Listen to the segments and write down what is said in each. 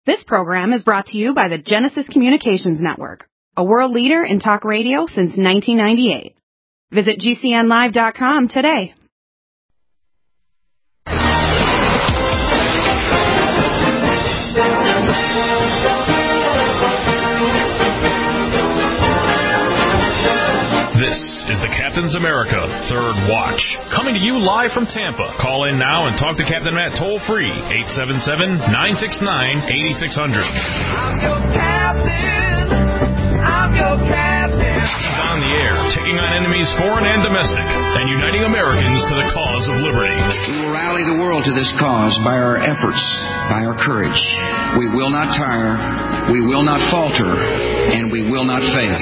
This program is brought to you by the Genesis Communications Network, a world leader in talk radio since 1998. Visit GCNlive.com today. This is the Captain's America Third Watch, coming to you live from Tampa. Call in now and talk to Captain Matt toll-free, 877-969-8600. I'm your captain. I'm your captain. He's on the air, taking on enemies foreign and domestic, and uniting Americans to the cause of liberty. We will rally the world to this cause by our efforts, by our courage. We will not tire, we will not falter, and we will not fail.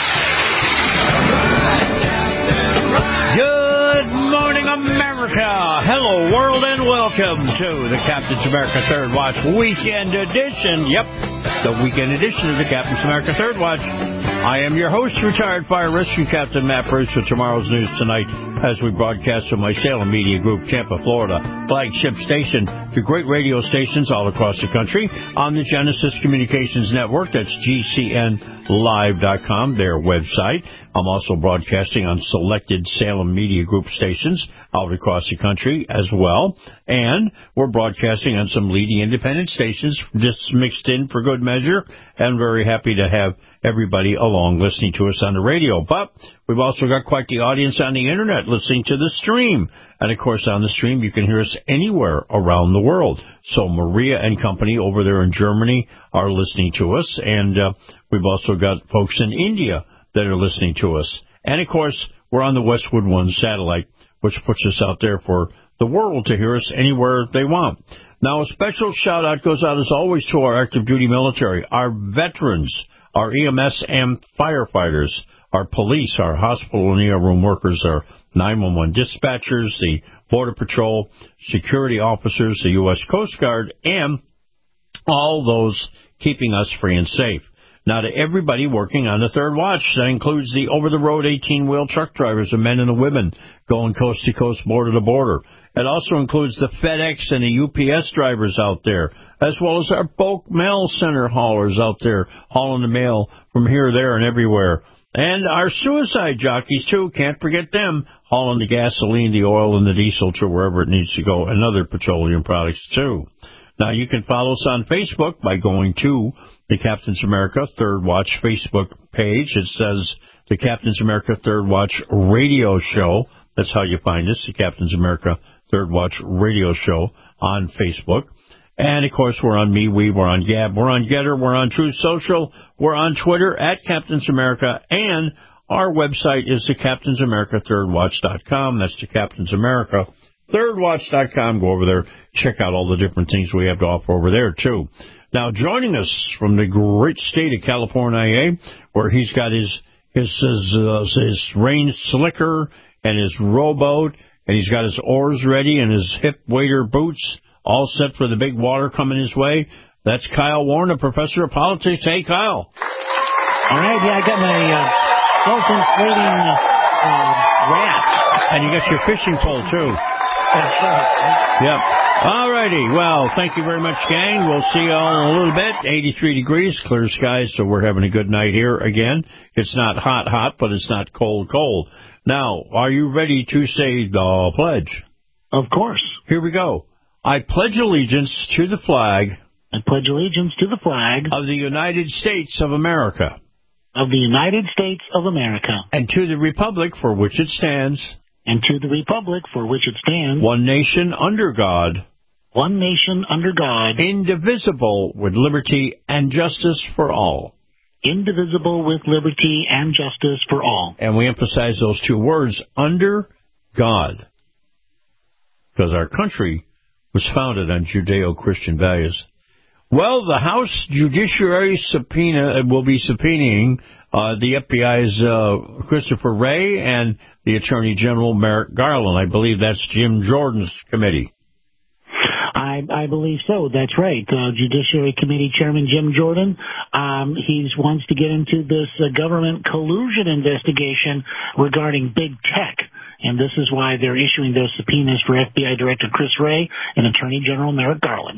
Good morning, America. Hello, world, and welcome to the Captain's America Third Watch Weekend Edition. Yep, the weekend edition of the Captain's America Third Watch. I am your host, retired fire rescue captain Matt Bruce, with tomorrow's news tonight as we broadcast from my Salem Media Group, Tampa, Florida, flagship station to great radio stations all across the country on the Genesis Communications Network. That's GCNlive.com, their website. I'm also broadcasting on selected Salem Media Group stations out across the country as well. And we're broadcasting on some leading independent stations, just mixed in for good measure. And very happy to have everybody along listening to us on the radio. But we've also got quite the audience on the Internet listening to the stream. And, of course, on the stream, you can hear us anywhere around the world. So Maria and company over there in Germany are listening to us. And we've also got folks in India that are listening to us. And, of course, we're on the Westwood One satellite, which puts us out there for the world to hear us anywhere they want. Now, a special shout-out goes out, as always, to our active duty military, our veterans, our EMS and firefighters, our police, our hospital and ER room workers, our 911 dispatchers, the Border Patrol, security officers, the U.S. Coast Guard, and all those keeping us free and safe. Now, to everybody working on the Third Watch, that includes the over-the-road 18-wheel truck drivers, the men and the women going coast to coast, border to border. It also includes the FedEx and the UPS drivers out there, as well as our bulk mail center haulers out there hauling the mail from here, there, and everywhere. And our suicide jockeys, too, can't forget them, hauling the gasoline, the oil, and the diesel to wherever it needs to go, and other petroleum products, too. Now, you can follow us on Facebook by going to the Captain's America Third Watch Facebook page. It says the Captain's America Third Watch Radio Show. That's how you find us, the Captain's America Third Watch Radio Show on Facebook. And, of course, we're on MeWe, we're on Gab, we're on Getter, we're on Truth Social, we're on Twitter at Captain's America, and our website is the CaptainsAmericaThirdWatch.com. That's the Captain's America ThirdWatch.com. Go over there, check out all the different things we have to offer over there, too. Now, joining us from the great state of California, where he's got his rain slicker and his rowboat, and he's got his oars ready and his hip waders boots all set for the big water coming his way. That's Kyle Warren, a professor of politics. Hey, Kyle. All right, yeah, I got my self-inflating raft. And you got your fishing pole, too. That's right. Yep. All righty. Well, thank you very much, gang. We'll see you all in a little bit. 83 degrees, clear skies, so we're having a good night here again. It's not hot, but it's not cold. Now, are you ready to say the pledge? Of course. Here we go. I pledge allegiance to the flag. I pledge allegiance to the flag of the United States of America. Of the United States of America. And to the republic for which it stands. And to the republic for which it stands. One nation under God. One nation under God. Indivisible with liberty and justice for all. Indivisible with liberty and justice for all. And we emphasize those two words, under God. Because our country was founded on Judeo-Christian values. Well, the House Judiciary subpoena will be subpoenaing the FBI's Christopher Wray and the Attorney General Merrick Garland. I believe that's Jim Jordan's committee. I believe so. That's right. Judiciary Committee Chairman Jim Jordan, he wants to get into this government collusion investigation regarding big tech. And this is why they're issuing those subpoenas for FBI Director Chris Wray and Attorney General Merrick Garland. Yes.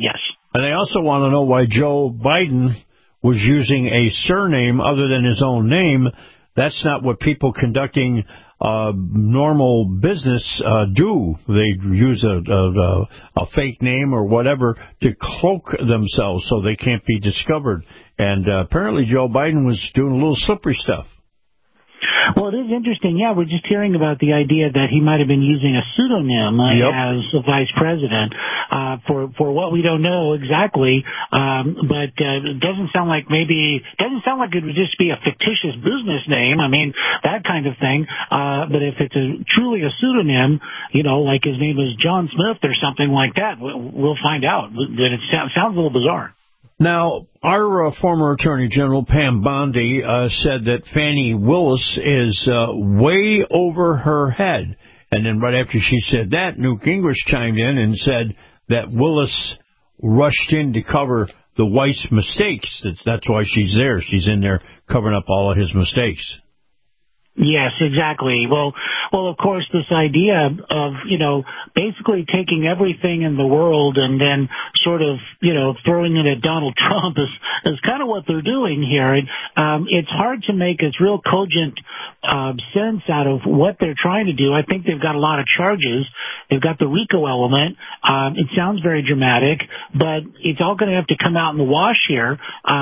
And they also want to know why Joe Biden was using a surname other than his own name. That's not what people conducting normal business do. They use a fake name or whatever to cloak themselves so they can't be discovered. And apparently Joe Biden was doing a little slippery stuff. Well, it is interesting. Yeah, we're just hearing about the idea that he might have been using a pseudonym as a vice president for what we don't know exactly. But it doesn't sound like it would just be a fictitious business name. I mean, that kind of thing. But if it's truly a pseudonym, like his name is John Smith or something like that, we'll find out. But it sounds a little bizarre. Now, our former Attorney General, Pam Bondi, said that Fani Willis is way over her head. And then right after she said that, Newt Gingrich chimed in and said that Willis rushed in to cover the Weiss mistakes. That's why she's there. She's in there covering up all of his mistakes. Yes, exactly. Well, of course, this idea of, basically taking everything in the world and then sort of, throwing it at Donald Trump is kind of what they're doing here. It's hard to make a real cogent sense out of what they're trying to do. I think they've got a lot of charges. They've got the RICO element. It sounds very dramatic, but it's all going to have to come out in the wash here.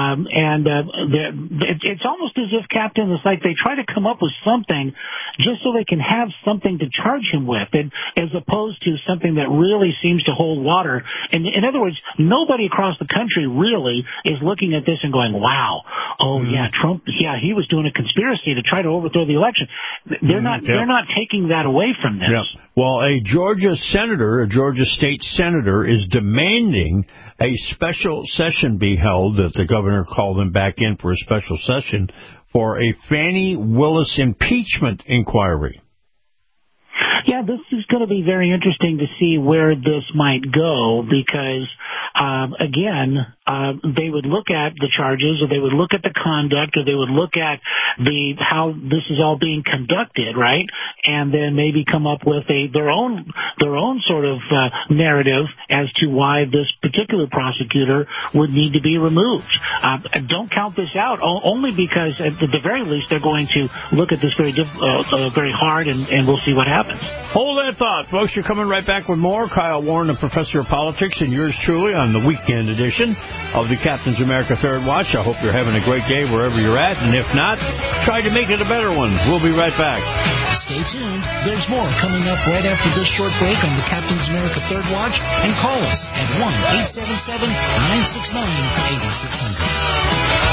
It's almost as if, Captain, it's like they try to come up with something just so they can have something to charge him with, and as opposed to something that really seems to hold water. And in other words, nobody across the country really is looking at this and going, wow, Trump, he was doing a conspiracy to try to overthrow the election. They're not taking that away from this. Yeah. Well, a Georgia state senator is demanding a special session be held, that the governor called him back in for a special session for a Fani Willis impeachment inquiry. Yeah, this is going to be very interesting to see where this might go because, again, they would look at the charges, or they would look at the conduct, or they would look at how this is all being conducted, right? And then maybe come up with their own sort of narrative as to why this particular prosecutor would need to be removed. Don't count this out, only because at the very least they're going to look at this very hard, and we'll see what happens. Hold that thought, folks. You're coming right back with more. Kyle Warren, the Professor of Politics, and yours truly on the weekend edition of the Captain's America Third Watch. I hope you're having a great day wherever you're at, and if not, try to make it a better one. We'll be right back. Stay tuned. There's more coming up right after this short break on the Captain's America Third Watch, and call us at 1-877-969-8600.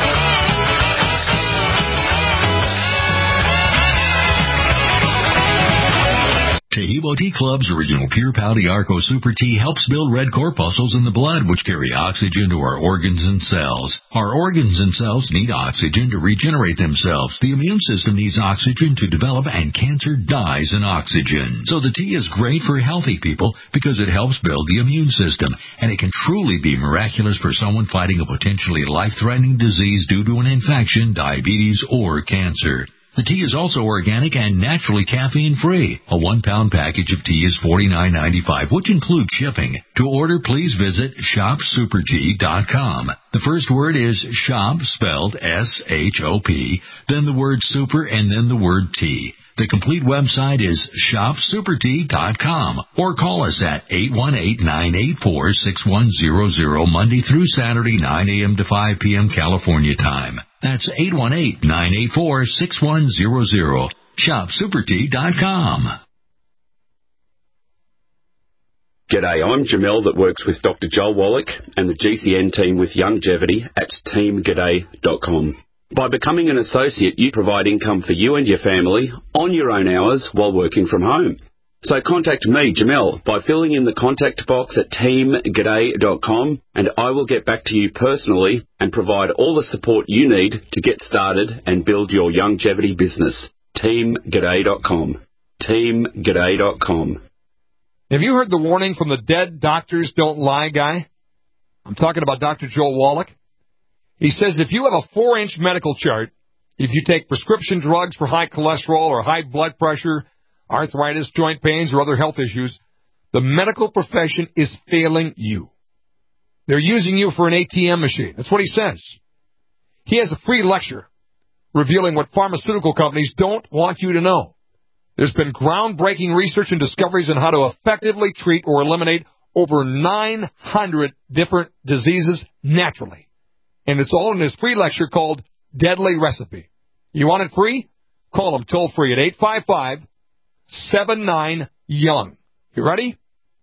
Taheebo Tea Club's original Pure Pouty Arco Super Tea helps build red corpuscles in the blood, which carry oxygen to our organs and cells. Our organs and cells need oxygen to regenerate themselves. The immune system needs oxygen to develop, and cancer dies in oxygen. So the tea is great for healthy people because it helps build the immune system, and it can truly be miraculous for someone fighting a potentially life-threatening disease due to an infection, diabetes, or cancer. The tea is also organic and naturally caffeine-free. A 1-pound package of tea is $49.95, which includes shipping. To order, please visit shopsupertea.com. The first word is shop, spelled S-H-O-P, then the word super, and then the word tea. The complete website is shopsupertea.com, or call us at 818-984-6100, Monday through Saturday, 9 a.m. to 5 p.m. California time. That's 818-984-6100. Shopsupertea.com. G'day, I'm Jamel that works with Dr. Joel Wallach and the GCN team with Longevity at teamg'day.com. By becoming an associate, you provide income for you and your family on your own hours while working from home. So contact me, Jamel, by filling in the contact box at teamg'day.com, and I will get back to you personally and provide all the support you need to get started and build your longevity business. teamg'day.com. teamg'day.com. Have you heard the warning from the dead doctors don't lie guy? I'm talking about Dr. Joel Wallach. He says if you have a 4-inch medical chart, if you take prescription drugs for high cholesterol or high blood pressure, arthritis, joint pains, or other health issues, the medical profession is failing you. They're using you for an ATM machine. That's what he says. He has a free lecture revealing what pharmaceutical companies don't want you to know. There's been groundbreaking research and discoveries on how to effectively treat or eliminate over 900 different diseases naturally. And it's all in his free lecture called Deadly Recipe. You want it free? Call him toll-free at 855-79-YOUNG. You ready?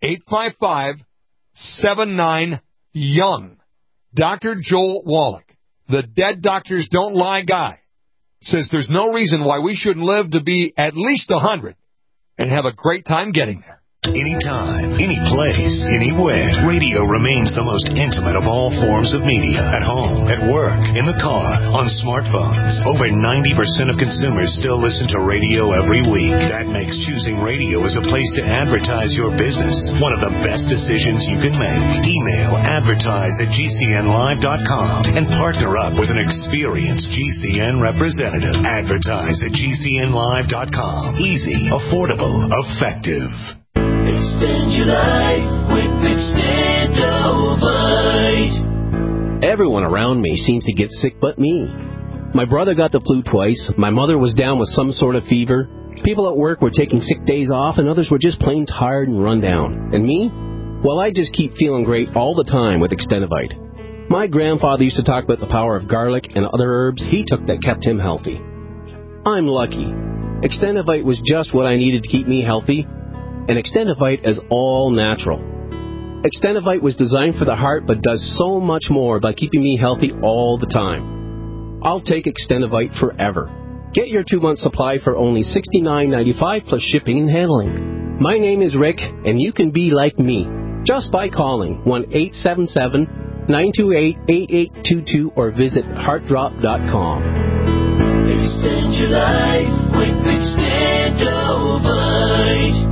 855-79-YOUNG. Dr. Joel Wallach, the Dead Doctors Don't Lie guy, says there's no reason why we shouldn't live to be at least 100 and have a great time getting there. Anytime, any place, anywhere, radio remains the most intimate of all forms of media. At home, at work, in the car, on smartphones. Over 90% of consumers still listen to radio every week. That makes choosing radio as a place to advertise your business one of the best decisions you can make. Email advertise@gcnlive.com and partner up with an experienced GCN representative. Advertise at gcnlive.com. Easy, affordable, effective. Extend your life with Extendovite. Everyone around me seems to get sick but me. My brother got the flu twice. My mother was down with some sort of fever. People at work were taking sick days off, and others were just plain tired and run down. And me? Well, I just keep feeling great all the time with Extendovite. My grandfather used to talk about the power of garlic and other herbs he took that kept him healthy. I'm lucky. Extendovite was just what I needed to keep me healthy. And Extendovite is all natural. Extendovite was designed for the heart but does so much more by keeping me healthy all the time. I'll take Extendovite forever. Get your 2-month supply for only $69.95 plus shipping and handling. My name is Rick, and you can be like me just by calling 1-877-928-8822 or visit heartdrop.com. Extend your life with Extendovite.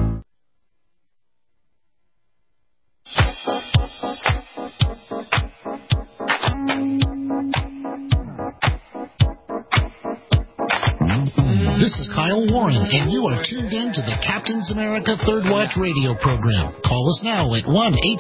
This is Kyle Warren, and you are tuned in to the Captain's America Third Watch radio program. Call us now at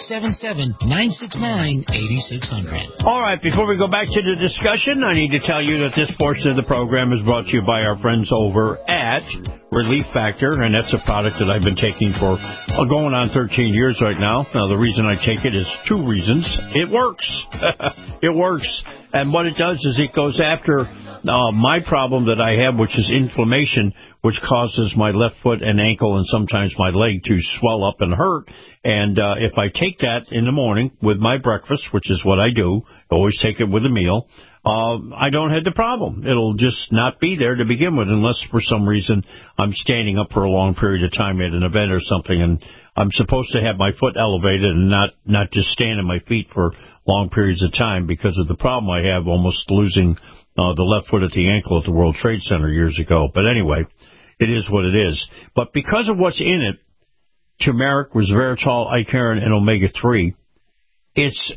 1-877-969-8600. All right, before we go back to the discussion, I need to tell you that this portion of the program is brought to you by our friends over at Relief Factor, and that's a product that I've been taking for going on 13 years right now. Now, the reason I take it is 2 reasons. It works. It works. And what it does is it goes after my problem that I have, which is inflammation, which causes my left foot and ankle and sometimes my leg to swell up and hurt. And if I take that in the morning with my breakfast, which is what I do, always take it with a meal, I don't have the problem. It'll just not be there to begin with unless for some reason I'm standing up for a long period of time at an event or something, and I'm supposed to have my foot elevated and not just stand on my feet for long periods of time because of the problem I have almost losing the left foot at the ankle at the World Trade Center years ago. But anyway, it is what it is. But because of what's in it, turmeric, resveratrol, icariin, and omega-3, it's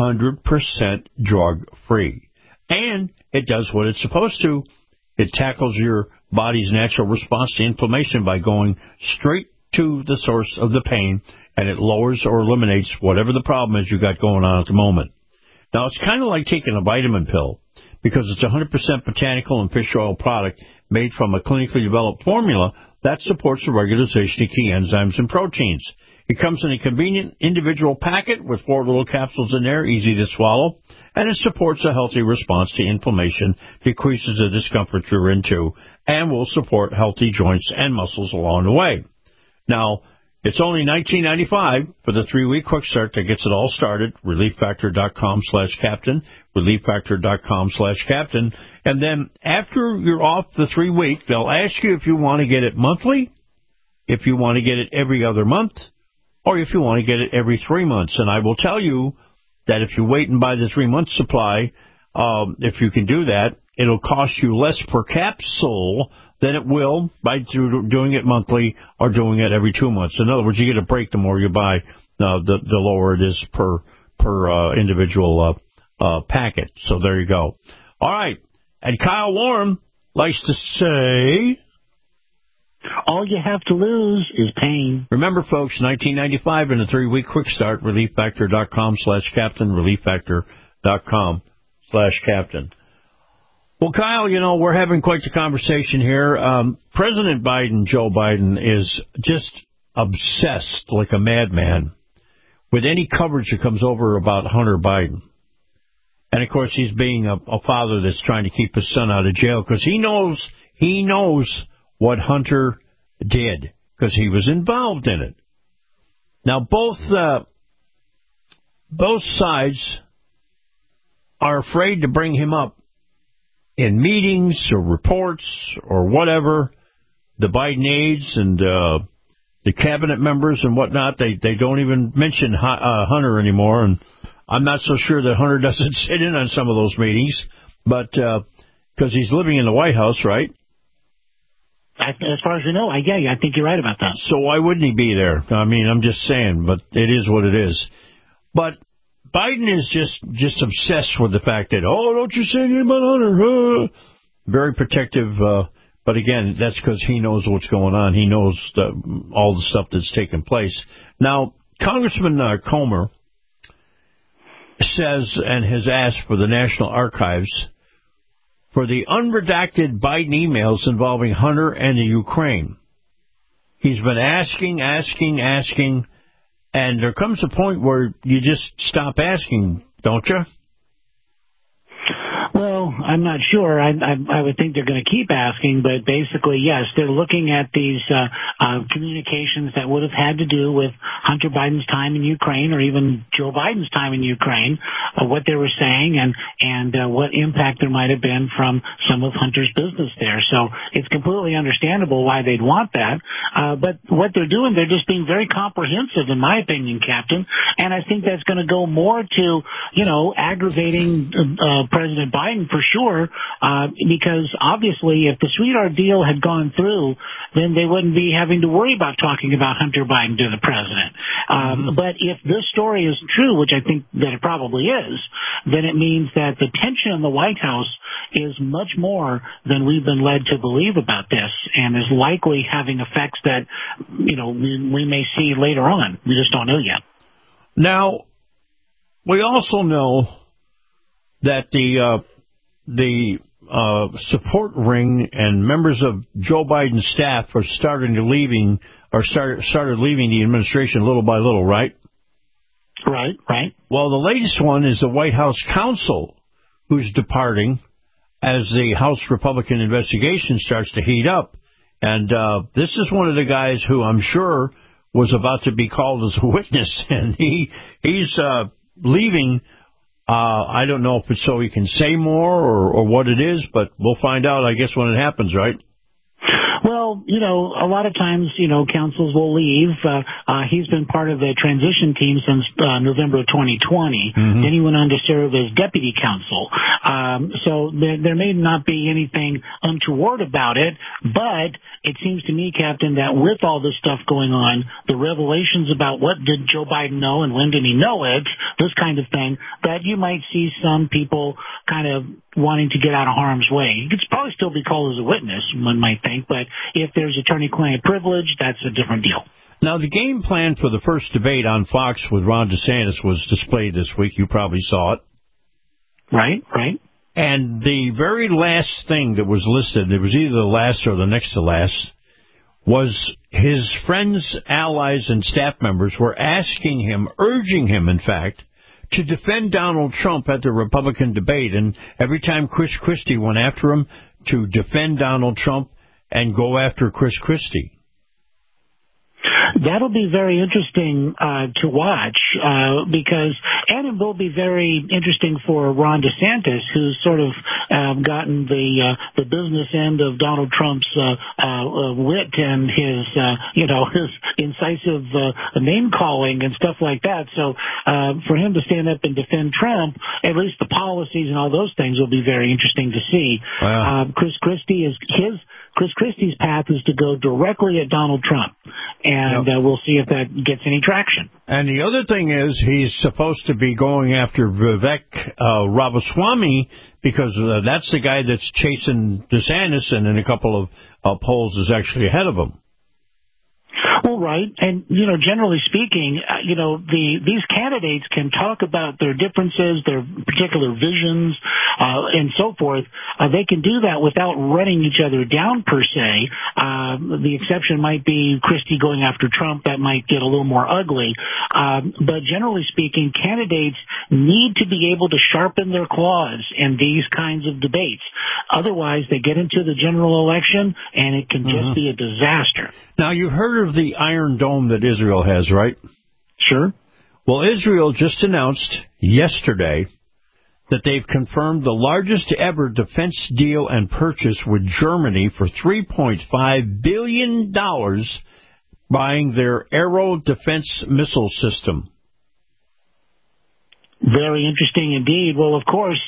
100% drug-free. And it does what it's supposed to. It tackles your body's natural response to inflammation by going straight to the source of the pain, and it lowers or eliminates whatever the problem is you got going on at the moment. Now, it's kind of like taking a vitamin pill, because it's 100% botanical and fish oil product made from a clinically developed formula that supports the regularization of key enzymes and proteins. It comes in a convenient individual packet with 4 little capsules in there, easy to swallow, and it supports a healthy response to inflammation, decreases the discomfort you're into, and will support healthy joints and muscles along the way. Now, it's only $19.95 for the 3-week quick start that gets it all started. ReliefFactor.com/captain. ReliefFactor.com/captain. And then after you're off the 3-week, they'll ask you if you want to get it monthly, if you want to get it every other month, or if you want to get it every 3 months. And I will tell you that if you wait and buy the 3-month supply, if you can do that, it'll cost you less per capsule than it will by doing it monthly or doing it every 2 months. In other words, you get a break the more you buy, the lower it is per individual packet. So there you go. All right. And Kyle Warren likes to say, All you have to lose is pain. Remember, folks, 1995 in a 3-week quick start, relieffactor.com/captain, relieffactor.com/captain. Well, Kyle, we're having quite the conversation here. President Biden, Joe Biden, is just obsessed like a madman with any coverage that comes over about Hunter Biden. And, of course, he's being a father that's trying to keep his son out of jail because he knows what Hunter did because he was involved in it. Now, both sides are afraid to bring him up in meetings or reports or whatever. The Biden aides and the cabinet members and whatnot, they don't even mention Hunter anymore. And I'm not so sure that Hunter doesn't sit in on some of those meetings, but because he's living in the White House, right? As far as you know, I think you're right about that. So why wouldn't he be there? I mean, I'm just saying, but it is what it is. But Biden is just obsessed with the fact that, don't you say anything about Hunter. Very protective, but again, that's because he knows what's going on. He knows all the stuff that's taken place. Now, Congressman Comer says and has asked for the National Archives for the unredacted Biden emails involving Hunter and the Ukraine. He's been asking, and there comes a point where you just stop asking, don't you? Well, I'm not sure. I would think they're going to keep asking, but basically, yes, they're looking at these communications that would have had to do with Hunter Biden's time in Ukraine or even Joe Biden's time in Ukraine, what they were saying and what impact there might have been from some of Hunter's business there. So it's completely understandable why they'd want that. But what they're doing, they're just being very comprehensive, in my opinion, Captain. And I think that's going to go more to, aggravating President Biden for sure, because obviously if the sweetheart deal had gone through, then they wouldn't be having to worry about talking about Hunter Biden to the president. But if this story is true, which I think that it probably is, then it means that the tension in the White House is much more than we've been led to believe about this, and is likely having effects that, we may see later on. We just don't know yet. Now, we also know that the support ring and members of Joe Biden's staff are started leaving the administration little by little, right? Right. Well, the latest one is the White House counsel who's departing as the House Republican investigation starts to heat up. And this is one of the guys who I'm sure was about to be called as a witness, and he's leaving. I don't know if it's so he can say more or what it is, but we'll find out, I guess, when it happens, right? Well, a lot of times, councils will leave. He's been part of the transition team since November of 2020. Mm-hmm. Then he went on to serve as deputy counsel. So there may not be anything untoward about it, but it seems to me, Captain, that with all this stuff going on, the revelations about what did Joe Biden know and when did he know it, this kind of thing, that you might see some people kind of wanting to get out of harm's way. He could probably still be called as a witness, one might think, but if there's attorney-client privilege, that's a different deal. Now, the game plan for the first debate on Fox with Ron DeSantis was displayed this week. You probably saw it. Right. And the very last thing that was listed, it was either the last or the next to last, was his friends, allies, and staff members were asking him, urging him, in fact, to defend Donald Trump at the Republican debate. And every time Chris Christie went after him, to defend Donald Trump and go after Chris Christie. That'll be very interesting to watch because, and it will be very interesting for Ron DeSantis, who's sort of gotten the business end of Donald Trump's wit and his incisive name calling and stuff like that. So for him to stand up and defend Trump, at least the policies and all those things will be very interesting to see. Wow. Chris Christie's path is to go directly at Donald Trump, and we'll see if that gets any traction. And the other thing is he's supposed to be going after Vivek Ramaswamy because that's the guy that's chasing DeSantis and in a couple of polls is actually ahead of him. Well, right. And, generally speaking, these candidates can talk about their differences, their particular visions, and so forth. They can do that without running each other down, per se. The exception might be Christie going after Trump. That might get a little more ugly. But generally speaking, candidates need to be able to sharpen their claws in these kinds of debates. Otherwise, they get into the general election, and it can just be a disaster. Now, you've heard of the Iron Dome that Israel has, right? Sure. Well, Israel just announced yesterday that they've confirmed the largest ever defense deal and purchase with Germany for $3.5 billion buying their Arrow defense missile system. Very interesting indeed. Well, of course,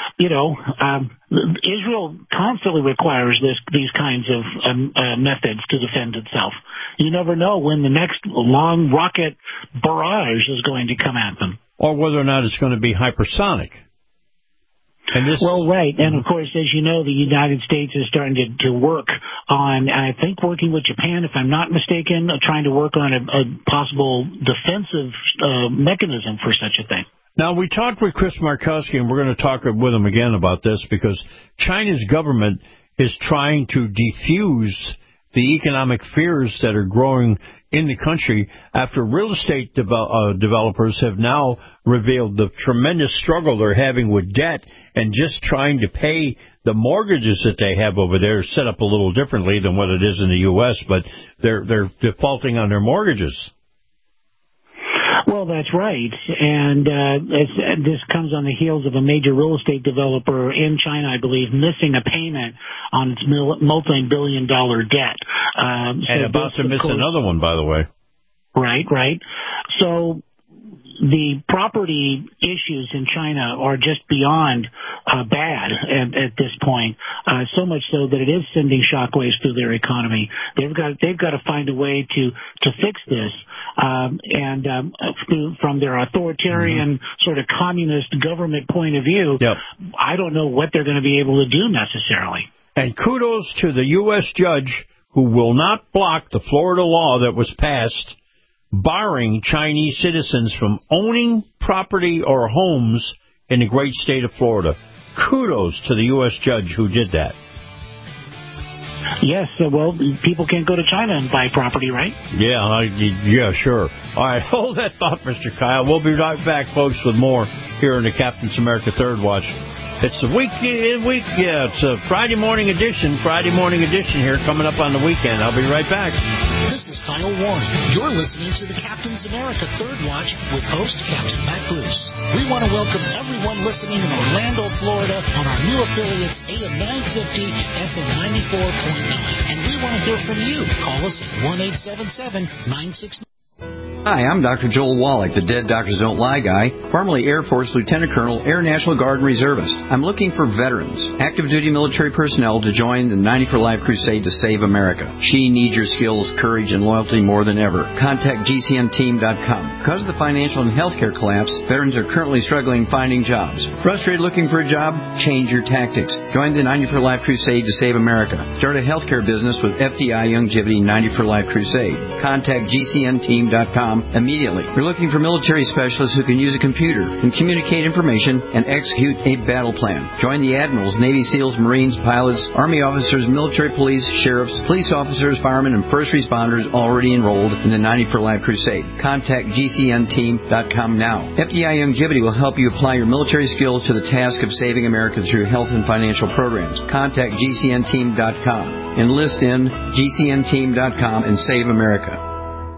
Israel constantly requires these kinds of methods to defend itself. You never know when the next long rocket barrage is going to come at them. Or whether or not it's going to be hypersonic. Well, right. And, of course, as you know, the United States is starting to work on, I think, working with Japan, if I'm not mistaken, trying to work on a possible defensive mechanism for such a thing. Now, we talked with Chris Markowski, and we're going to talk with him again about this, because China's government is trying to defuse the economic fears that are growing in the country after real estate developers have now revealed the tremendous struggle they're having with debt and just trying to pay the mortgages that they have over there, set up a little differently than what it is in the U.S., but they're defaulting on their mortgages. Well, that's right. And this comes on the heels of a major real estate developer in China, I believe, missing a payment on its multi-billion-dollar debt. And about to miss another one, by the way. Right. So the property issues in China are just beyond bad at this point, so much so that it is sending shockwaves through their economy. They've got to find a way to fix this, from their authoritarian sort of communist government point of view, I don't know what they're going to be able to do necessarily. And kudos to the U.S. judge who will not block the Florida law that was passed barring Chinese citizens from owning property or homes in the great state of Florida. Kudos to the U.S. judge who did that. Yes, well, people can't go to China and buy property, right? Yeah, sure. All right, hold that thought, Mr. Kyle. We'll be right back, folks, with more here in the Captain's America Third Watch. It's a it's a Friday morning edition here coming up on the weekend. I'll be right back. This is Kyle Warren. You're listening to the Captain's America Third Watch with host Captain Matt Bruce. We want to welcome everyone listening in Orlando, Florida on our new affiliates AM 950, FM 94.9. And we want to hear from you. Call us at 1-877-969. Hi, I'm Dr. Joel Wallach, the Dead Doctors Don't Lie guy, formerly Air Force Lieutenant Colonel, Air National Guard Reservist. I'm looking for veterans, active duty military personnel to join the 90 for Life crusade to save America. She needs your skills, courage, and loyalty more than ever. Contact GCNteam.com. Because of the financial and healthcare collapse, veterans are currently struggling finding jobs. Frustrated looking for a job? Change your tactics. Join the 90 for Life crusade to save America. Start a healthcare business with FDI Youngevity 90 for Life crusade. Contact GCNteam.com immediately. We're looking for military specialists who can use a computer and communicate information and execute a battle plan. Join the admirals, Navy SEALs, Marines, pilots, Army officers, military police, sheriffs, police officers, firemen, and first responders already enrolled in the 90 for Life crusade. Contact GCNteam.com now. FDI Youngevity will help you apply your military skills to the task of saving America through health and financial programs. Contact GCNteam.com. Enlist in GCNteam.com and save America.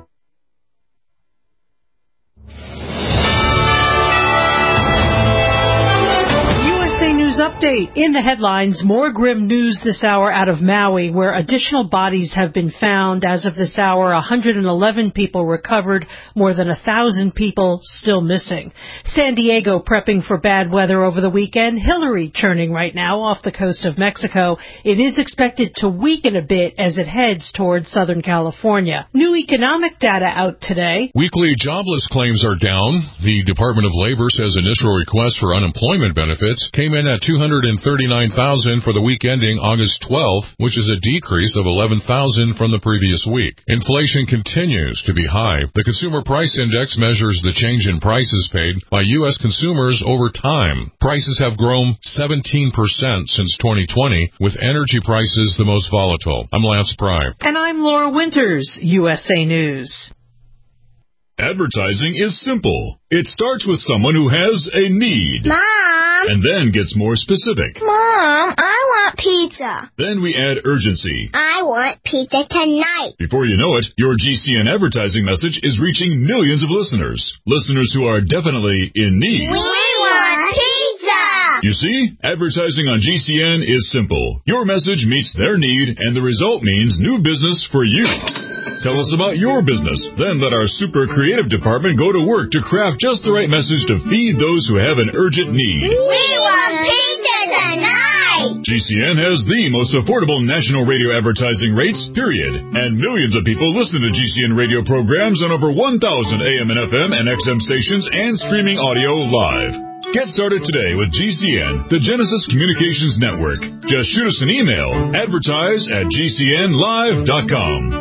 Update. In the headlines, more grim news this hour out of Maui, where additional bodies have been found. As of this hour, 111 people recovered, more than 1,000 people still missing. San Diego prepping for bad weather over the weekend. Hillary churning right now off the coast of Mexico. It is expected to weaken a bit as it heads towards Southern California. New economic data out today. Weekly jobless claims are down. The Department of Labor says initial requests for unemployment benefits came in at $239,000 for the week ending August 12th, which is a decrease of $11,000 from the previous week. Inflation continues to be high. The Consumer Price Index measures the change in prices paid by U.S. consumers over time. Prices have grown 17% since 2020, with energy prices the most volatile. I'm Lance Pry. And I'm Laura Winters, USA News. Advertising is simple. It starts with someone who has a need. Mom! And then gets more specific. Mom, I want pizza. Then we add urgency. I want pizza tonight. Before you know it, your GCN advertising message is reaching millions of listeners. Listeners who are definitely in need. We want pizza! You see, advertising on GCN is simple. Your message meets their need, and the result means new business for you. Tell us about your business. Then let our super creative department go to work to craft just the right message to feed those who have an urgent need. We want pizza tonight! GCN has the most affordable national radio advertising rates, period. And millions of people listen to GCN radio programs on over 1,000 AM and FM and XM stations and streaming audio live. Get started today with GCN, the Genesis Communications Network. Just shoot us an email, advertise@gcnlive.com.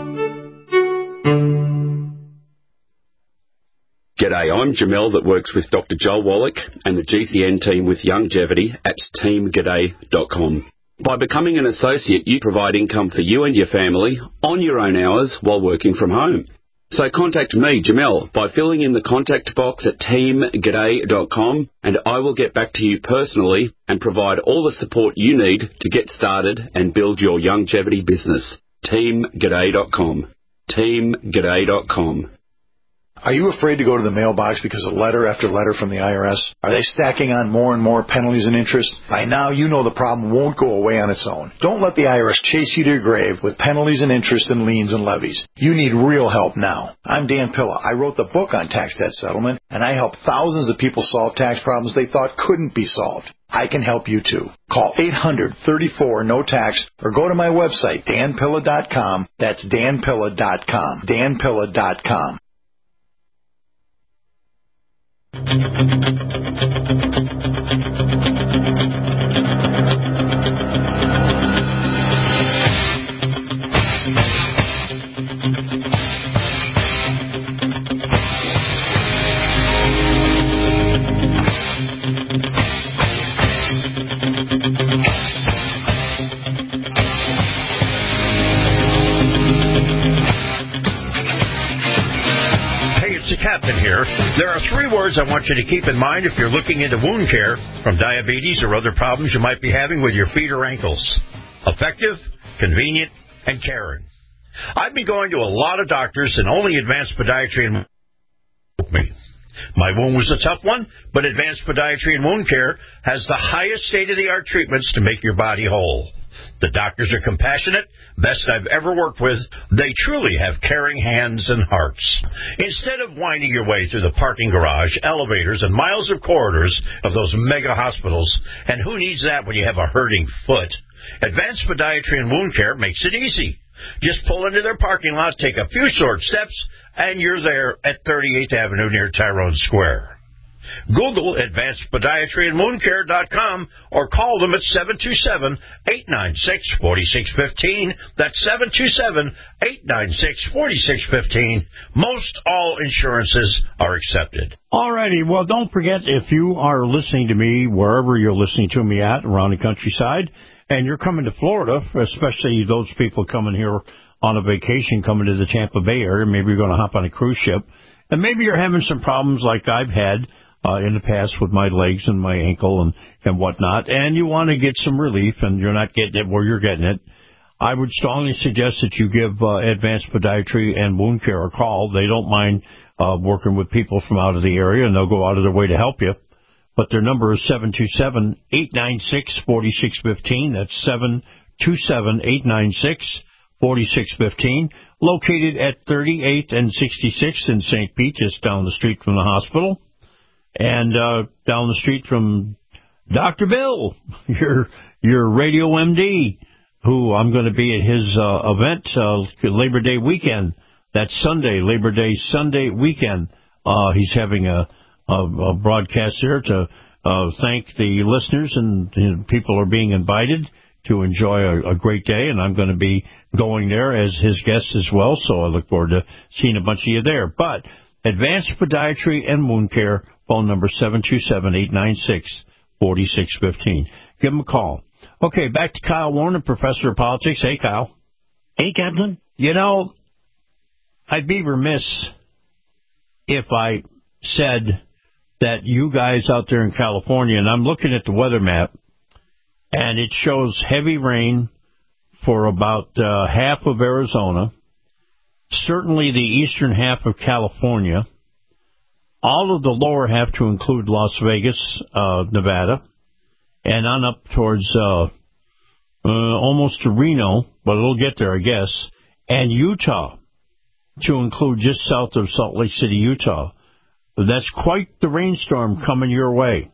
G'day, I'm Jamel that works with Dr. Joel Wallach and the GCN team with Longevity at teamg'day.com. By becoming an associate, you provide income for you and your family on your own hours while working from home. So contact me, Jamel, by filling in the contact box at teamg'day.com, and I will get back to you personally and provide all the support you need to get started and build your longevity business. teamg'day.com. teamg'day.com. Are you afraid to go to the mailbox because of letter after letter from the IRS? Are they stacking on more and more penalties and interest? By now, you know the problem won't go away on its own. Don't let the IRS chase you to your grave with penalties and interest and liens and levies. You need real help now. I'm Dan Pilla. I wrote the book on tax debt settlement, and I help thousands of people solve tax problems they thought couldn't be solved. I can help you too. Call 800-34-NO-TAX or go to my website, danpilla.com. That's danpilla.com. danpilla.com. Captain here. There are 3 words I want you to keep in mind if you're looking into wound care from diabetes or other problems you might be having with your feet or ankles. Effective, convenient, and caring. I've been going to a lot of doctors and only Advanced Podiatry and me. My wound was a tough one, but Advanced Podiatry and Wound Care has the highest state-of-the-art treatments to make your body whole. The doctors are compassionate, best I've ever worked with. They truly have caring hands and hearts. Instead of winding your way through the parking garage, elevators, and miles of corridors of those mega hospitals, and who needs that when you have a hurting foot, Advanced Podiatry and Wound Care makes it easy. Just pull into their parking lot, take a few short steps, and you're there at 38th Avenue near Tyrone Square. Google Advanced Podiatry and WoundCare.com or call them at 727-896-4615. That's 727-896-4615. Most all insurances are accepted. All righty. Well, don't forget, if you are listening to me wherever you're listening to me at around the countryside, and you're coming to Florida, especially those people coming here on a vacation, coming to the Tampa Bay area, maybe you're going to hop on a cruise ship, and maybe you're having some problems like I've had in the past with my legs and my ankle and whatnot, and you want to get some relief and you're not getting it where you're getting it, I would strongly suggest that you give Advanced Podiatry and Wound Care a call. They don't mind working with people from out of the area, and they'll go out of their way to help you. But their number is 727-896-4615. That's 727-896-4615. Located at 38th and 66th in St. Pete, just down the street from the hospital. And down the street from Dr. Bill, your radio MD, who I'm going to be at his event Labor Day weekend. That's Sunday, Labor Day Sunday weekend. He's having a broadcast there to thank the listeners, and people are being invited to enjoy a great day, and I'm going to be going there as his guest as well, so I look forward to seeing a bunch of you there. But Advanced Podiatry and Wound Care, phone number 727-896-4615. Give them a call. Okay, back to Kyle Warner, Professor of Politics. Hey, Kyle. Hey, Captain. You know, I'd be remiss if I said that you guys out there in California, and I'm looking at the weather map, and it shows heavy rain for about half of Arizona, certainly the eastern half of California, all of the lower half to include Las Vegas, Nevada, and on up towards almost to Reno, but it'll get there, I guess, and Utah, to include just south of Salt Lake City, Utah. That's quite the rainstorm coming your way.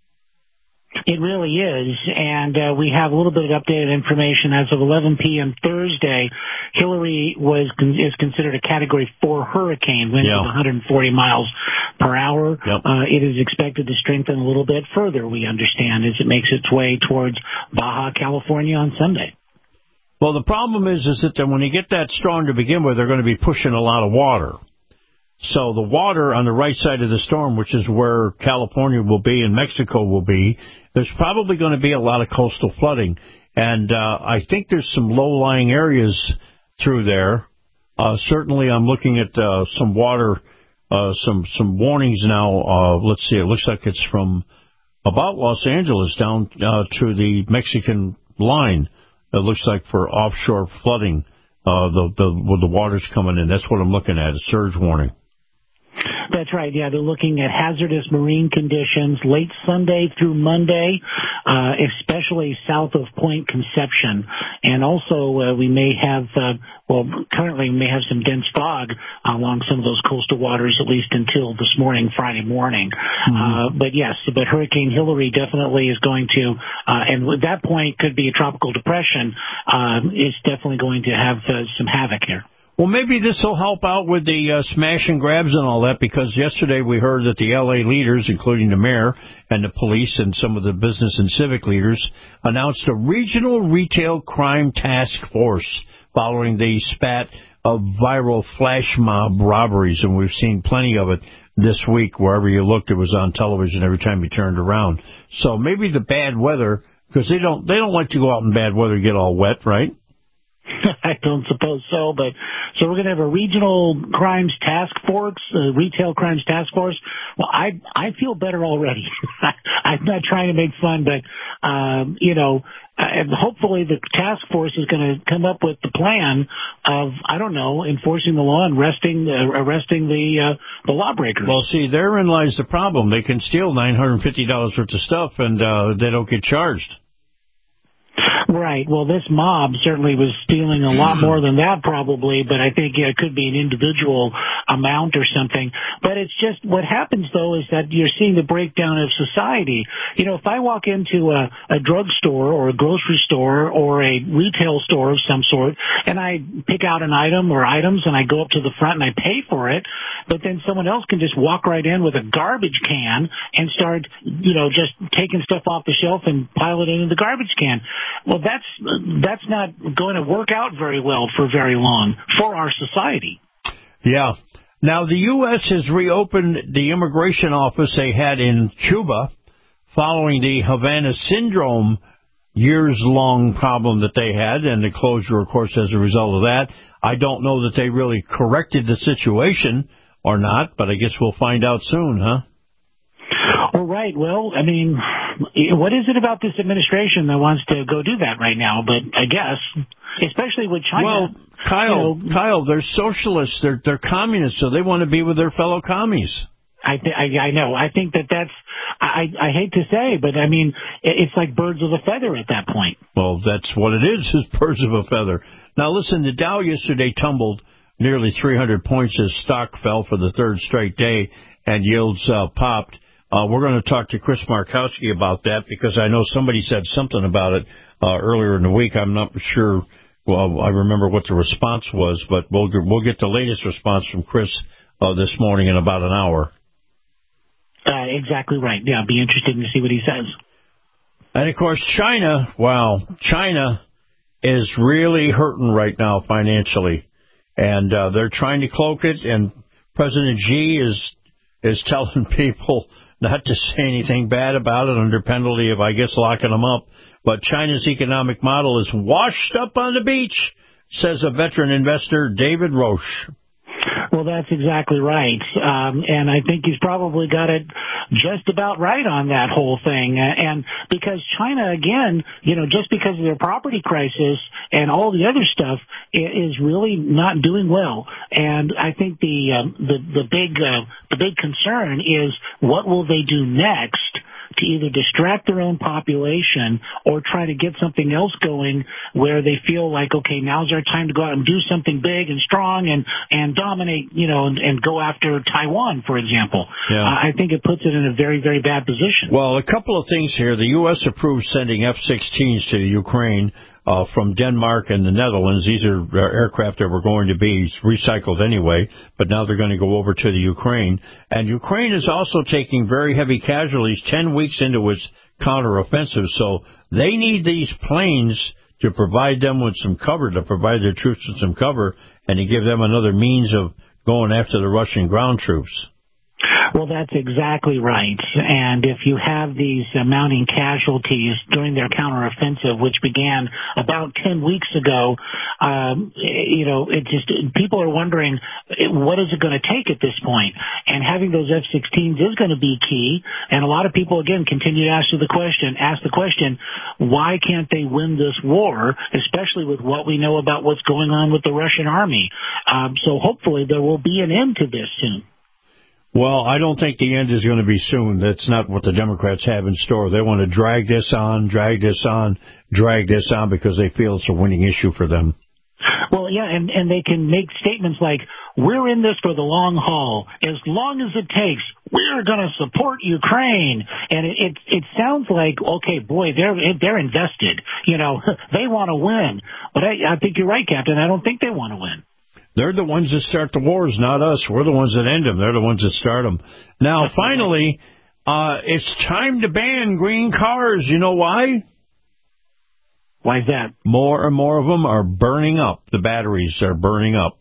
It really is, and we have a little bit of updated information. As of 11 p.m. Thursday, Hillary is considered a Category 4 hurricane, winds of 140 miles per hour. It is expected to strengthen a little bit further, we understand, as it makes its way towards Baja California on Sunday. Well, the problem is that when you get that strong to begin with, they're going to be pushing a lot of water. So the water on the right side of the storm, which is where California will be and Mexico will be, there's probably going to be a lot of coastal flooding. And I think there's some low-lying areas through there. Certainly I'm looking at some water, some warnings now. Let's see, it looks like it's from about Los Angeles down to the Mexican line. It looks like for offshore flooding, with the water's coming in. That's what I'm looking at, a surge warning. That's right. Yeah, they're looking at hazardous marine conditions late Sunday through Monday, especially south of Point Conception. And also we may have, currently we may have some dense fog along some of those coastal waters, at least until this morning, Friday morning. But Hurricane Hillary definitely is going to, and at that point could be a tropical depression, is definitely going to have some havoc here. Well, maybe this will help out with the smash and grabs and all that, because yesterday we heard that the L.A. leaders, including the mayor and the police and some of the business and civic leaders, announced a regional retail crime task force following the spat of viral flash mob robberies, and we've seen plenty of it this week. Wherever you looked, it was on television every time you turned around. So maybe the bad weather, because they don't like to go out in bad weather and get all wet, right? I don't suppose so, but so we're going to have a regional crimes task force, retail crimes task force. Well, I feel better already. I'm not trying to make fun, but hopefully the task force is going to come up with the plan of, enforcing the law and arresting the lawbreakers. Well, see, therein lies the problem. They can steal $950 worth of stuff, and they don't get charged. Right. Well, this mob certainly was stealing a lot more than that probably, but I think it could be an individual amount or something. But it's just what happens, though, is that you're seeing the breakdown of society. If I walk into a drugstore or a grocery store or a retail store of some sort, and I pick out an item or items and I go up to the front and I pay for it, but then someone else can just walk right in with a garbage can and start, just taking stuff off the shelf and pile it into the garbage can. Well, that's not going to work out very well for very long for our society. Yeah. Now, the U.S. has reopened the immigration office they had in Cuba following the Havana Syndrome years-long problem that they had, and the closure, of course, as a result of that. I don't know that they really corrected the situation or not, but I guess we'll find out soon, huh? All right. Well, I mean, what is it about this administration that wants to go do that right now? But I guess, especially with China. Well, Kyle, they're socialists. They're communists, so they want to be with their fellow commies. I know. I think that's. I hate to say, but I mean, it's like birds of a feather at that point. Well, that's what it is birds of a feather. Now, listen, the Dow yesterday tumbled nearly 300 points as stock fell for the third straight day and yields popped. We're going to talk to Chris Markowski about that because I know somebody said something about it earlier in the week. I'm not sure. Well, I remember what the response was, but we'll get the latest response from Chris this morning in about an hour. Exactly right. Yeah, I'd be interested to see what he says. And, of course, China is really hurting right now financially. And they're trying to cloak it, and President Xi is telling people not to say anything bad about it under penalty of, I guess, locking them up. But China's economic model is washed up on the beach, says a veteran investor, David Roche. Well, that's exactly right. And I think he's probably got it just about right on that whole thing. And because China, again, just because of their property crisis and all the other stuff, is really not doing well. And I think the big concern is what will they do next to either distract their own population or try to get something else going where they feel like, okay, now's our time to go out and do something big and strong and dominate, and go after Taiwan, for example. Yeah. I think it puts it in a very, very bad position. Well, a couple of things here. The U.S. approved sending F-16s to Ukraine from Denmark and the Netherlands. These are aircraft that were going to be recycled anyway, but now they're going to go over to the Ukraine. And Ukraine is also taking very heavy casualties 10 weeks into its counteroffensive, so they need these planes to provide them with some cover, to provide their troops with some cover, and to give them another means of going after the Russian ground troops. Well, that's exactly right. And if you have these mounting casualties during their counteroffensive, which began about 10 weeks ago, people are wondering, what is it going to take at this point? And having those F-16s is going to be key. And a lot of people, again, continue to ask the question, why can't they win this war, especially with what we know about what's going on with the Russian army? So hopefully there will be an end to this soon. Well, I don't think the end is going to be soon. That's not what the Democrats have in store. They want to drag this on because they feel it's a winning issue for them. Well, yeah, and they can make statements like, we're in this for the long haul. As long as it takes, we're going to support Ukraine. And it sounds like, okay, boy, they're invested. They want to win. But I think you're right, Captain. I don't think they want to win. They're the ones that start the wars, not us. We're the ones that end them. They're the ones that start them. Now, finally, it's time to ban green cars. You know why? Why is that? More and more of them are burning up. The batteries are burning up.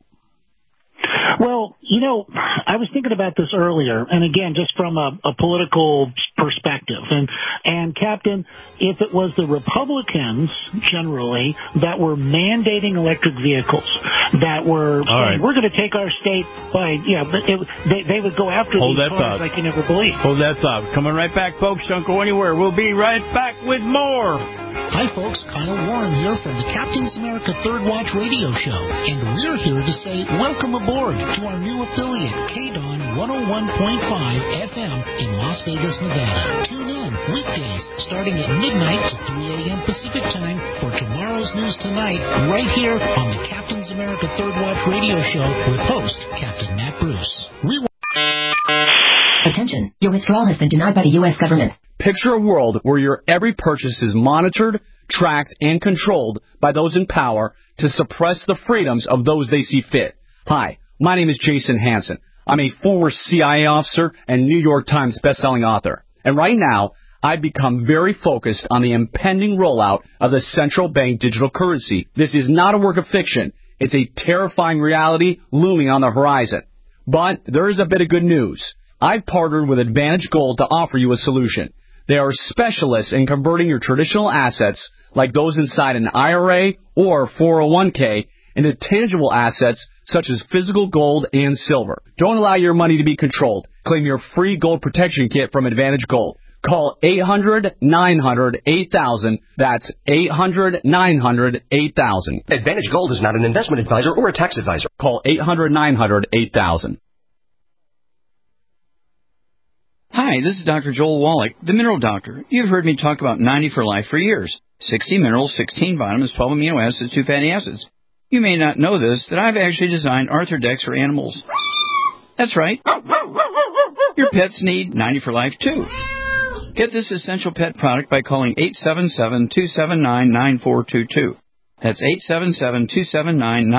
Well, I was thinking about this earlier, and again, just from a political perspective. And Captain, if it was the Republicans, generally, that were mandating electric vehicles, that were saying, we're going to take our state by, they would go after these cars like you never believe. Hold that thought. Coming right back, folks. Don't go anywhere. We'll be right back with more. Hi, folks. Kyle Warren here from the Captain's America Third Watch radio show. And we're here to say welcome aboard to our new affiliate, KDON 101.5 FM in Las Vegas, Nevada. Tune in weekdays starting at midnight to 3 a.m. Pacific time for tomorrow's news tonight right here on the Captain's America Third Watch radio show with host Captain Matt Bruce. Attention, your withdrawal has been denied by the U.S. government. Picture a world where your every purchase is monitored, tracked, and controlled by those in power to suppress the freedoms of those they see fit. Hi, my name is Jason Hansen. I'm a former CIA officer and New York Times bestselling author. And right now, I've become very focused on the impending rollout of the central bank digital currency. This is not a work of fiction. It's a terrifying reality looming on the horizon. But there is a bit of good news. I've partnered with Advantage Gold to offer you a solution. They are specialists in converting your traditional assets, like those inside an IRA or 401k, into tangible assets such as physical gold and silver. Don't allow your money to be controlled. Claim your free gold protection kit from Advantage Gold. Call 800-900-8000. That's 800-900-8000. Advantage Gold is not an investment advisor or a tax advisor. Call 800-900-8000. Hi, this is Dr. Joel Wallach, the Mineral Doctor. You've heard me talk about 90 for Life for years. 60 minerals, 16 vitamins, 12 amino acids, 2 fatty acids. You may not know this, that I've actually designed Arthrodex for animals. That's right. Your pets need 90 for Life, too. Get this essential pet product by calling 877-279-9422. That's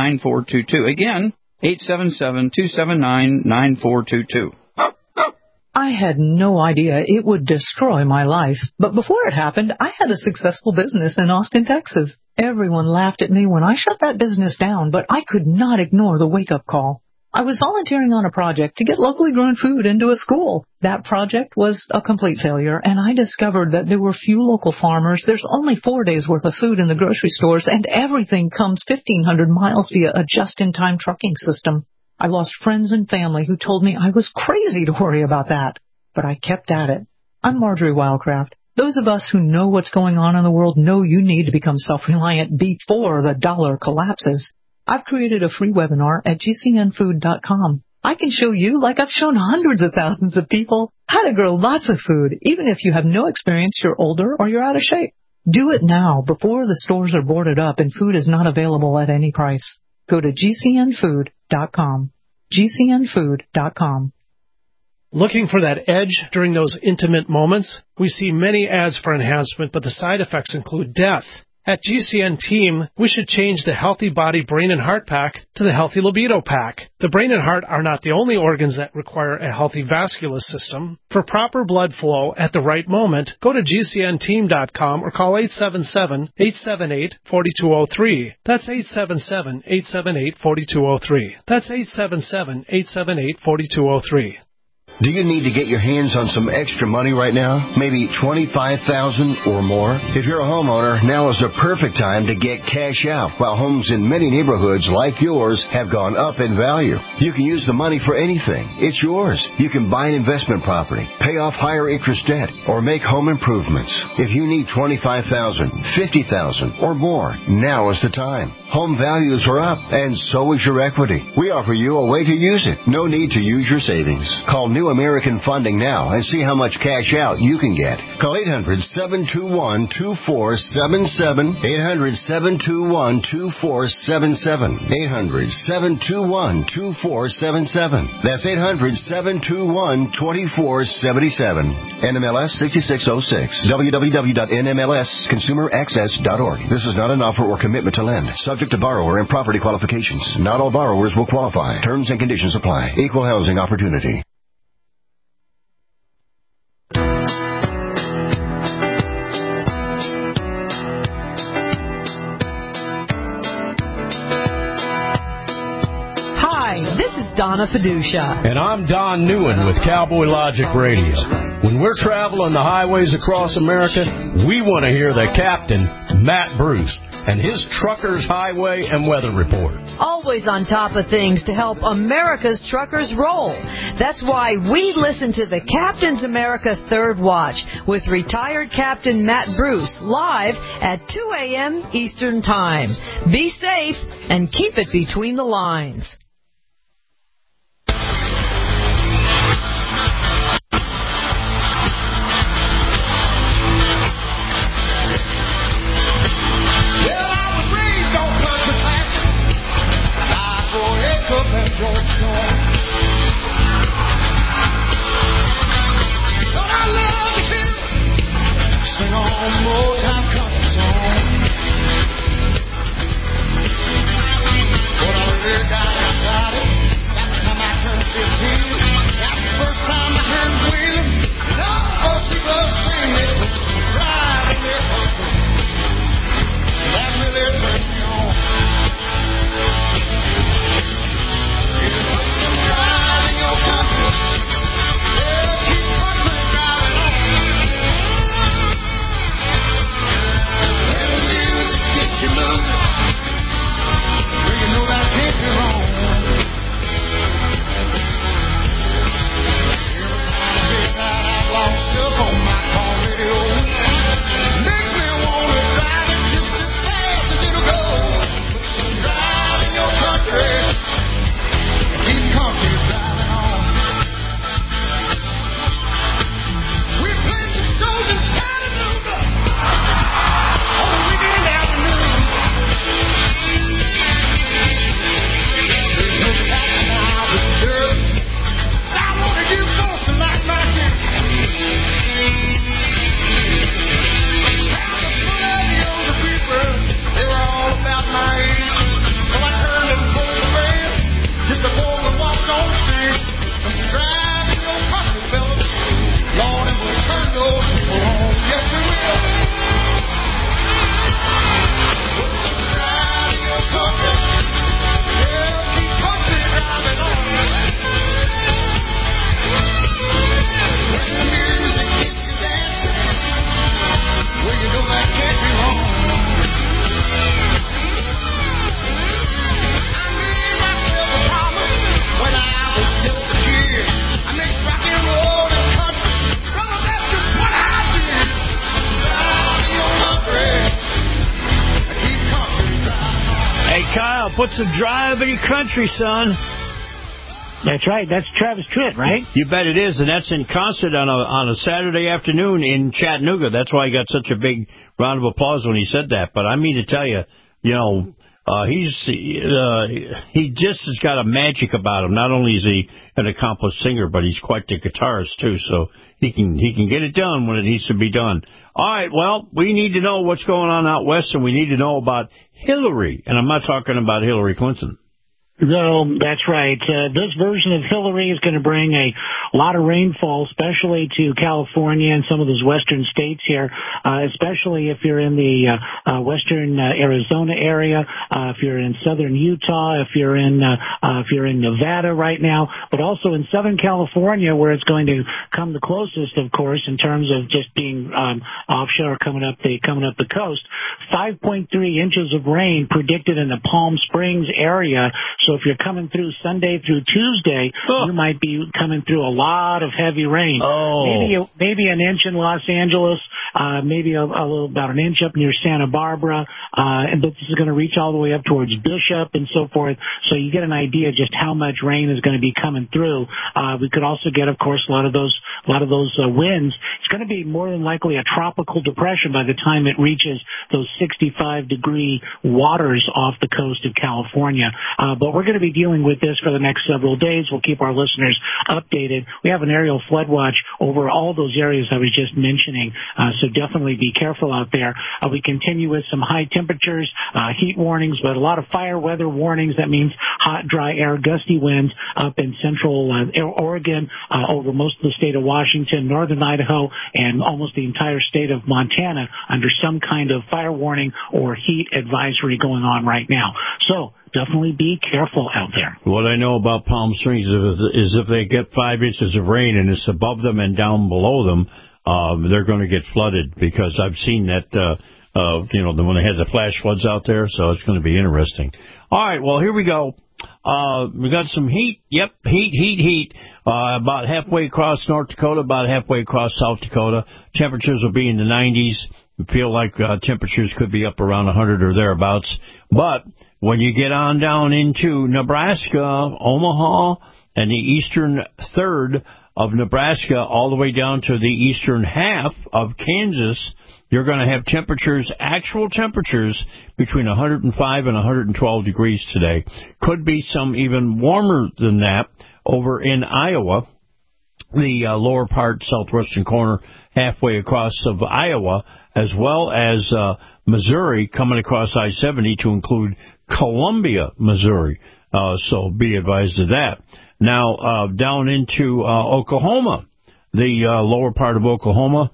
877-279-9422. Again, 877-279-9422. I had no idea it would destroy my life, but before it happened, I had a successful business in Austin, Texas. Everyone laughed at me when I shut that business down, but I could not ignore the wake-up call. I was volunteering on a project to get locally grown food into a school. That project was a complete failure, and I discovered that there were few local farmers, there's only 4 days' worth of food in the grocery stores, and everything comes 1,500 miles via a just-in-time trucking system. I lost friends and family who told me I was crazy to worry about that, but I kept at it. I'm Marjorie Wildcraft. Those of us who know what's going on in the world know you need to become self-reliant before the dollar collapses. I've created a free webinar at gcnfood.com. I can show you, like I've shown hundreds of thousands of people, how to grow lots of food, even if you have no experience, you're older, or you're out of shape. Do it now before the stores are boarded up and food is not available at any price. Go to gcnfood.com. gcnfood.com. Looking for that edge during those intimate moments? We see many ads for enhancement, but the side effects include death. At GCN Team, we should change the Healthy Body, Brain, and Heart Pack to the Healthy Libido Pack. The brain and heart are not the only organs that require a healthy vascular system. For proper blood flow at the right moment, go to GCNteam.com or call 877-878-4203. That's 877-878-4203. That's 877-878-4203. Do you need to get your hands on some extra money right now? Maybe $25,000 or more? If you're a homeowner, now is the perfect time to get cash out while homes in many neighborhoods like yours have gone up in value. You can use the money for anything. It's yours. You can buy an investment property, pay off higher interest debt, or make home improvements. If you need $25,000, $50,000 or more, now is the time. Home values are up, and so is your equity. We offer you a way to use it. No need to use your savings. Call New American Funding now and see how much cash out you can get. Call 800-721-2477. 800-721-2477. 800-721-2477. That's 800-721-2477. NMLS 6606. www.nmlsconsumeraccess.org. This is not an offer or commitment to lend. Subject to borrower and property qualifications. Not all borrowers will qualify. Terms and conditions apply. Equal housing opportunity. Donna Fiducia. And I'm Don Newen with Cowboy Logic Radio. When we're traveling the highways across America, we want to hear the captain, Matt Bruce, and his Truckers Highway and Weather Report. Always on top of things to help America's truckers roll. That's why we listen to the Captain's America Third Watch with retired Captain Matt Bruce live at 2 a.m. Eastern Time. Be safe and keep it between the lines. Kyle, put some drive in your country, son. That's right. That's Travis Tritt, right? You bet it is, and that's in concert on a Saturday afternoon in Chattanooga. That's why he got such a big round of applause when he said that. But I mean to tell you, he just has got a magic about him. Not only is he an accomplished singer, but he's quite the guitarist too. So he can get it done when it needs to be done. All right, well, we need to know what's going on out west, and we need to know about Hillary. And I'm not talking about Hillary Clinton. No, that's right. This version of Hillary is going to bring a lot of rainfall, especially to California and some of those western states here, especially if you're in the western Arizona area, if you're in southern Utah, if you're in Nevada right now, but also in Southern California, where it's going to come the closest, of course, in terms of just being offshore coming up the coast. 5.3 inches of rain predicted in the Palm Springs area. So if you're coming through Sunday through Tuesday, you might be coming through a lot of heavy rain. Maybe an inch in Los Angeles, maybe a little about an inch up near Santa Barbara, but this is going to reach all the way up towards Bishop and so forth. So you get an idea just how much rain is going to be coming through. We could also get, of course, a lot of those winds. It's going to be more than likely a tropical depression by the time it reaches those 65-degree waters off the coast of California. But we're going to be dealing with this for the next several days. We'll keep our listeners updated. We have an aerial flood watch over all those areas I was just mentioning, so definitely be careful out there. We continue with some high temperatures, heat warnings, but a lot of fire weather warnings. That means hot, dry air, gusty winds up in central Oregon, over most of the state of Washington, northern Idaho, and almost the entire state of Montana under some kind of fire warning or heat advisory going on right now. So definitely be careful out there. What I know about Palm Springs is if they get 5 inches of rain and it's above them and down below them, they're going to get flooded, because I've seen that, when they had the flash floods out there, so it's going to be interesting. All right, well, here we go. We got some heat. Yep, heat. About halfway across North Dakota, about halfway across South Dakota. Temperatures will be in the 90s. We feel like temperatures could be up around 100 or thereabouts. But when you get on down into Nebraska, Omaha, and the eastern third of Nebraska, all the way down to the eastern half of Kansas, you're going to have actual temperatures between 105 and 112 degrees today. Could be some even warmer than that over in Iowa, the lower part, southwestern corner, halfway across of Iowa, as well as Missouri, coming across I-70 to include Columbia, Missouri. So be advised of that. Now, down into Oklahoma, the lower part of Oklahoma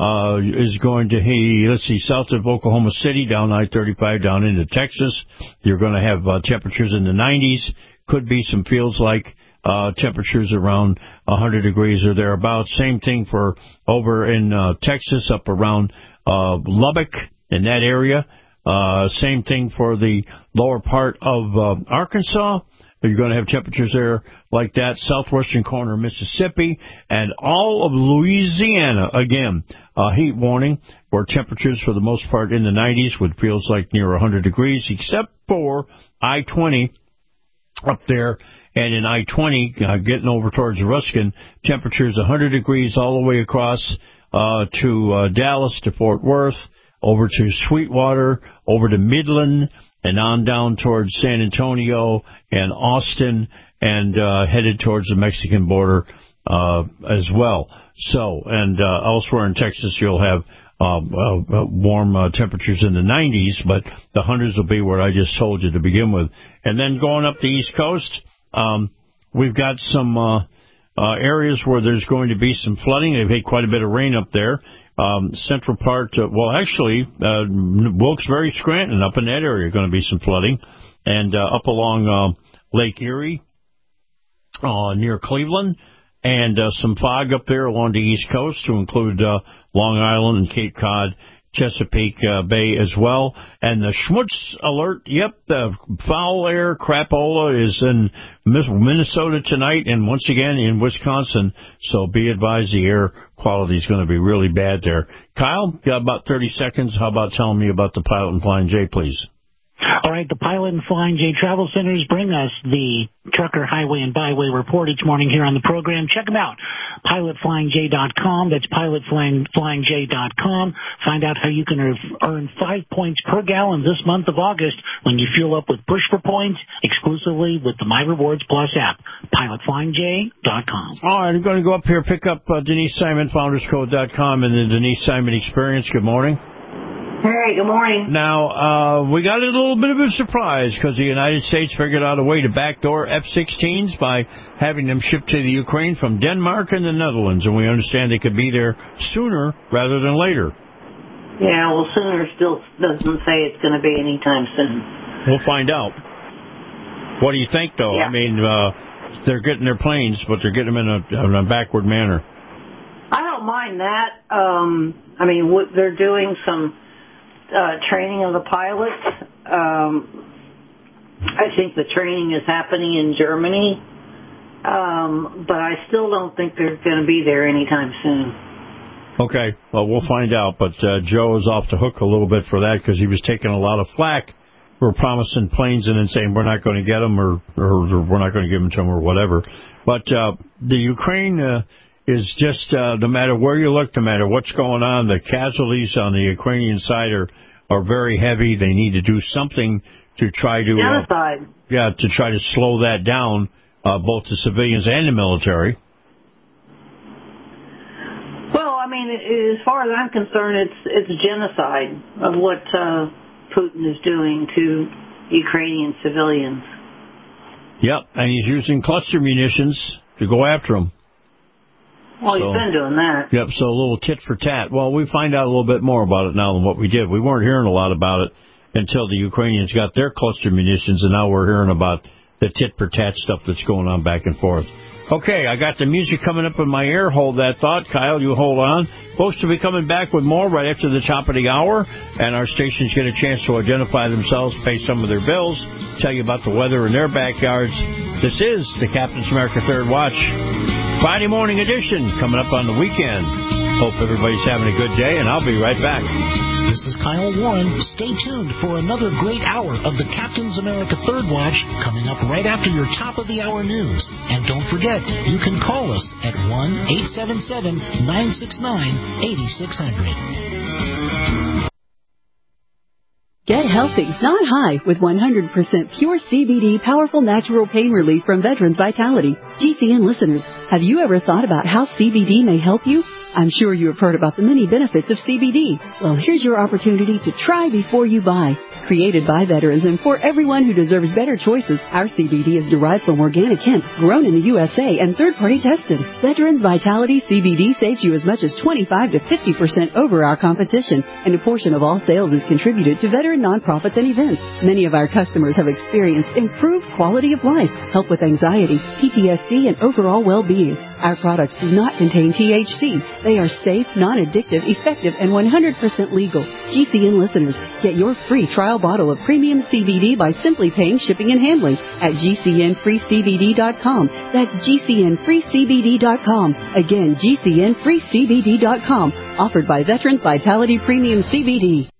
is going to south of Oklahoma City, down I-35, down into Texas. You're going to have temperatures in the 90s. Could be some feels like temperatures around 100 degrees or thereabouts. Same thing for over in Texas, up around Lubbock, in that area. Same thing for the lower part of Arkansas. You're going to have temperatures there like that. Southwestern corner of Mississippi and all of Louisiana. Again, heat warning, where temperatures for the most part in the 90s, with feels like near 100 degrees, except for I-20 up there. And in I-20, getting over towards Ruskin, temperatures 100 degrees all the way across to Dallas, to Fort Worth, over to Sweetwater, over to Midland, and on down towards San Antonio and Austin, and headed towards the Mexican border as well. So, and elsewhere in Texas, you'll have warm temperatures in the 90s, but the hundreds will be where I just told you to begin with. And then going up the East Coast, we've got some areas where there's going to be some flooding. They've had quite a bit of rain up there. Central part, Wilkes-Barre, Scranton, up in that area, going to be some flooding. And up along Lake Erie, near Cleveland, and some fog up there along the East Coast, to include Long Island and Cape Cod, Chesapeake Bay as well. And the Schmutz alert, the foul air crapola is in Minnesota tonight, and once again in Wisconsin. So be advised, the air quality is going to be really bad there. Kyle, got about 30 seconds. How about telling me about the Pilot and Flying J, please? All right, the Pilot and Flying J Travel Centers bring us the Trucker Highway and Byway Report each morning here on the program. Check them out, pilotflyingj.com. That's pilotflyingj.com. Find out how you can earn 5 points per gallon this month of August when you fuel up with Push for Points exclusively with the My Rewards Plus app, pilotflyingj.com. All right, I'm going to go up here, pick up Denise Simon, founderscode.com, and the Denise Simon Experience. Good morning. Hey, good morning. Now, we got a little bit of a surprise because the United States figured out a way to backdoor F-16s by having them shipped to the Ukraine from Denmark and the Netherlands, and we understand they could be there sooner rather than later. Yeah, well, sooner still doesn't say it's going to be anytime soon. We'll find out. What do you think, though? Yeah. I mean, they're getting their planes, but they're getting them in a backward manner. I don't mind that. I mean, they're doing some training of the pilots. I think the training is happening in Germany, but I still don't think they're going to be there anytime soon. Okay, well, we'll find out, but Joe is off the hook a little bit for that because he was taking a lot of flack for promising planes and then saying we're not going to get them or we're not going to give them to them or whatever. But the Ukraine is just, no matter where you look, no matter what's going on, the casualties on the Ukrainian side are very heavy. They need to do something to try to genocide. To try to slow that down, both the civilians and the military. Well, I mean, as far as I'm concerned, it's genocide of what Putin is doing to Ukrainian civilians. Yep, and he's using cluster munitions to go after them. Well, he's been doing that. Yep, so a little tit for tat. Well, we find out a little bit more about it now than what we did. We weren't hearing a lot about it until the Ukrainians got their cluster munitions, and now we're hearing about the tit for tat stuff that's going on back and forth. Okay, I got the music coming up in my ear. Hold that thought. Kyle, you hold on. Folks will be coming back with more right after the top of the hour, and our stations get a chance to identify themselves, pay some of their bills, tell you about the weather in their backyards. This is the Captain's America Third Watch Friday morning edition coming up on the weekend. Hope everybody's having a good day, and I'll be right back. This is Kyle Warren. Stay tuned for another great hour of the Captain's America Third Watch coming up right after your top of the hour news. And don't forget, you can call us at 1-877-969-8600. Get healthy, not high, with 100% pure CBD powerful natural pain relief from Veterans Vitality. GCN listeners, have you ever thought about how CBD may help you? I'm sure you have heard about the many benefits of CBD. Well, here's your opportunity to try before you buy. Created by veterans and for everyone who deserves better choices, our CBD is derived from organic hemp, grown in the USA, and third-party tested. Veterans Vitality CBD saves you as much as 25 to 50% over our competition, and a portion of all sales is contributed to veteran nonprofits and events. Many of our customers have experienced improved quality of life, help with anxiety, PTSD, and overall well-being. Our products do not contain THC. They are safe, non-addictive, effective, and 100% legal. GCN listeners, get your free trial bottle of premium CBD by simply paying shipping and handling at GCNFreeCBD.com. That's GCNFreeCBD.com. Again, GCNFreeCBD.com. Offered by Veterans Vitality Premium CBD.